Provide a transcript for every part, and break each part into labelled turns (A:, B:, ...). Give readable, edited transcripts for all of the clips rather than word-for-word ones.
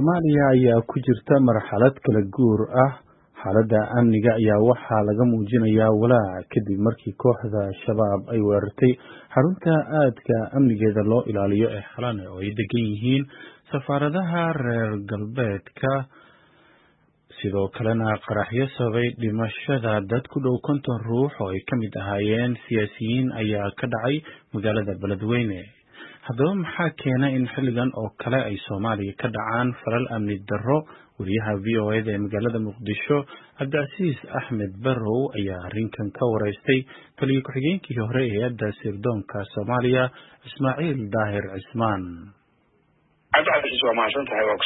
A: Soomaaliya ayaa ku jirta marxalad kala guur ah. Xaaladda amniga ayaa waxaa laga muujinayaa walaac kadib markii kooxda Shabaab ay weerartay xarunta aadka amnigeeda loo ilaaliyo ee Xalane oo ay degan yihiin safaaradaha reer galbeedka. Sidoo kalena qaraxyo sababay dhimashada dad ku dhow 50 ruux oo ay ka mid ahaayeen siyaasiyiin ayaa ka dhacay magaalada Beledweyne. Haddaba maxaa keena in xilligan oo kale ay Soomaaliya ka dhacaan falal amni darro? Wariyaha VOA-da ee magaalada Muqdisho Cabdicasiis Axmed Barrow ayaa arrinkan ka waraystay taliye ku-xigeenkii hore ee hay'adda sirdoonka Soomaaliya Ismaaciil Daahir Cismaan.
B: Cabdicasiis waa mahadsantahay, waa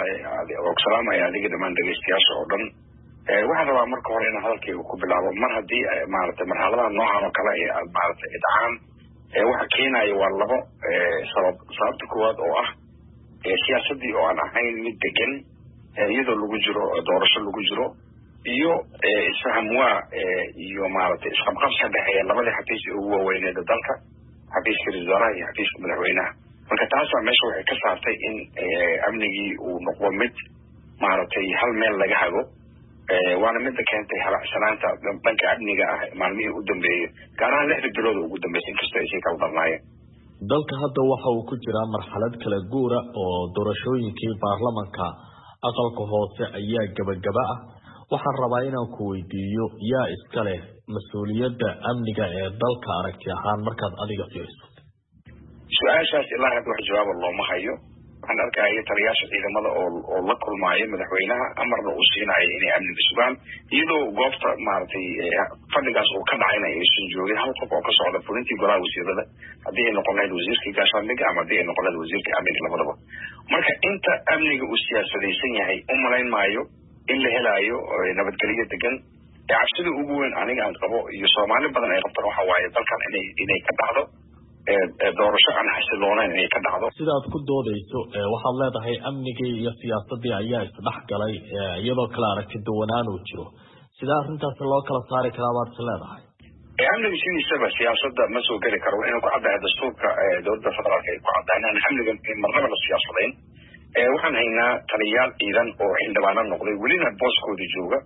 B: ku salaamaya adiga dhammaan dhegeystayaasha oo dhan. Waxaan rabaa marka hore in hadalkayga ku bilaabo mar haddii marxaladaha noocan oo kale ay dhacaan waxa keenaya waa labo sabab. Sababta koowaad oo ah siyaasadii oo aan ahayn mid degan iyadoo lagu jiro doorasho lagu jiro iyo isfaham waa iyo isqabqabsi ka dhexeeya labadii xafiis ee ugu waaweyneed dalka, xafiiska ra-iisul wasaaraha iyo xafiiska madaxweynaha. Marka taasaa meesha waxay ka saartay in amnigii uu noqdo mid hal meel laga hago, waana midda keentay halacsanaanta dhanka amniga ah maalmihii u dambeeyey, gaar ahaan 6 bilood ugu dambeysay inkastoo ay sii kala darnaayeen.
C: dalka hadda waxa uu ku jiraa marxalad kala guura oo doorashooyinkii baarlamanka aqalka hoose ayaa gabagaba ah. waxaan rabaa inaan ku weydiiyo yaa iska leh mas-uuliyadda amniga ee dalka aragti ahaan markaad adiga fiiriso?
B: su-aashaas ilaa hadda wax jawaaba looma hayo. waxaan arkaya taliyaasha ciidamada oo la kulmaayo madaxweynaha amarna uu siinayo inay amniga sugaan, iyadoo goobta fadhigaas uu ka dhacayna aysan joogin hal qof oo ka socda fulintii golaha wasiirada, haddii ay noqon lahayd wasiirkii gaashaandhigga ama haddii ay noqon lahayd wasiirka amniga labadaba. marka inta amniga uu siyaasadaysan yahay u malayn maayo in la helaayo nabadgelyo degan. cabsida ugu weyn aniga aan qabo iyo Soomaali badan ay qabtaan waxa waaye dalkan inay ka dhacdo doorasho aan xasiloonayn inay ka dhacdo.
C: sidaad ku doodayso waxaad leedahay amnigii iyo siyaasadii ayaa isdhex galay iyadoo kala aragti duwanaan uu jiro. sidaa arrintaas loo kala saari karaa baad is leedahay?
B: amniga sidiisaba siyaasadda ma soo geli karo. inuu ku caddahay dastuurka dowladda federaalka ay ku caddaynaan amniga marnaba la siyaasadayn. waxaan haynaa taliyaal ciidan oo xildhibaano noqday welina booskoodii jooga.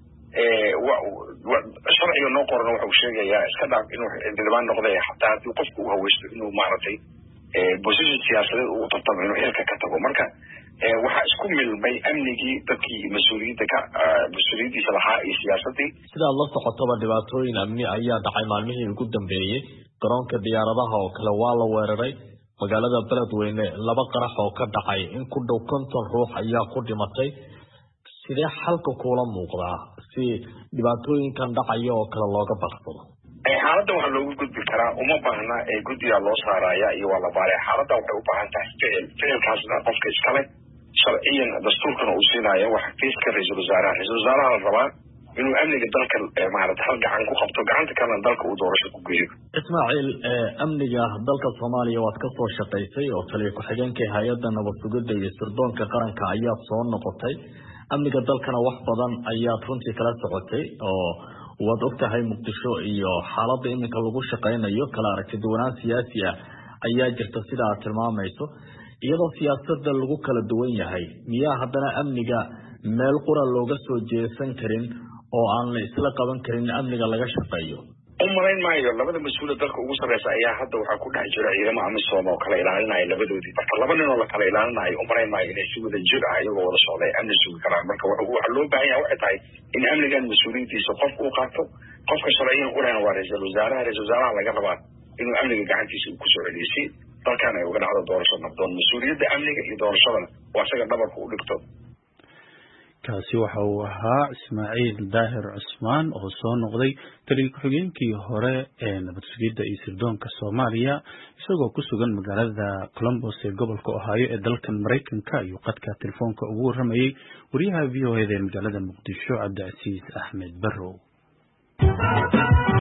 B: sharciga noo qoran waxa uu sheegayaa iska dhaaf inuu xildhibaan noqday xataa haddii qofku u haweysto inuu position siyaasadeed uu tartamo inuu xilka ka tago. marka waxaa isku milmay amnigii dadkii mas-uuliyaddiisa lahaa iyo siyaasadii.
C: sidaad la socotaba dhibaatooyin amni ayaa dhacay maalmihii ugu dambeeyey. garoonka diyaaradaha oo kale waa la weeraray. magaalada Beledweyne 2 qarax oo ka dhacay in ku dhow 50 ruux ayaa ku dhimatay. sidee xalka kula muuqdaa si dhibaatooyinkan dhacaya oo kale looga baaqsado?
B: xaaladda waxaa loogu gudbi karaa, uma baahna guddiga loo saaraya iyo waa la baaray. xaaladda waxay u baahan tahay ficilkaasna qofka iskale sharciyan dastuurkana uu siinayo waa xafiiska ra-iisul wasaaraha. ra-iisul wasaaraha la rabaa inuu amniga dalka hal gacan ku qabto, gacanta kalena dalka uu doorasho ku geeyo.
C: Ismaaciil, amniga dalka Soomaaliya waad ka soo shaqaysay oo taliye ku-xigeenkii hay'adda nabad sugidda iyo sirdoonka qaranka ayaad soo noqotay. amniga dalkana wax badan ayaad runtii kala socotay oo waad ogtahay Muqdisho iyo xaaladda iminka lagu shaqaynayo kala aragti duwanaan siyaasi ah ayaa jirta sida aad tilmaamayso. iyadoo siyaasadda lagu kala duwan yahay, miyaa haddana amniga meel qura looga soo jeesan karin oo aan la isla qaban karin amniga laga shaqeeyo?
B: u malayn maayo. labada mas-uula dalka ugu sarreysa ayaa hadda waxaa ku dhex jira ciidamo amisom oo kala ilaalinaya labadoodii. marka 2 nin oo la kala ilaalinayo u malayn maayo inay si wada jir ah iyagoo wada socday amni sugi karaan. marka waxa loo baahan yahay waxay tahay in amnigan mas-uuliyaddiisa qofka uu qaato. qofka sharciyan u lehna waa ra-iisul wasaaraha. ra-iisul wasaaraha laga rabaa inuu amniga gacantiisa uu kusoo celiyo si dalkan ay uga dhacdo doorasho nabdoon. mas-uuliyadda amniga iyo doorashadana waa isaga dhabarka u dhigto.
A: kaasi waxa uu ahaa Ismaaciil Daahir Cismaan oo soo noqday taliye ku-xigeenkii hore ee nabad sugidda iyo sirdoonka Soomaaliya, isagoo ku sugan magaalada Columbus ee gobolka Ohio ee dalkan Mareykanka iyo qadka telefoonka ugu waramayay wariyaha VOA-da ee magaalada Muqdisho Cabdicasiis Axmed Barrow.